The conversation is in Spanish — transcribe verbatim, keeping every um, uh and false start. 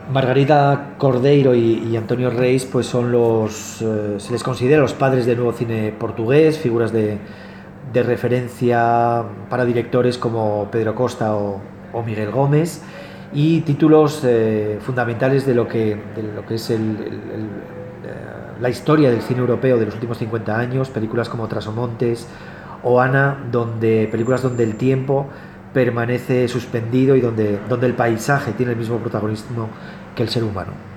Margarita Cordeiro y, y Antonio Reis pues son los, eh, se les considera los padres del nuevo cine portugués, figuras de, de referencia para directores como Pedro Costa o, o Miguel Gómez, y títulos eh, fundamentales de lo que, de lo que es el, el, el, eh, la historia del cine europeo de los últimos cincuenta años, películas como Trasomontes o Ana, donde, películas donde el tiempo permanece suspendido y donde, donde el paisaje tiene el mismo protagonismo que el ser humano.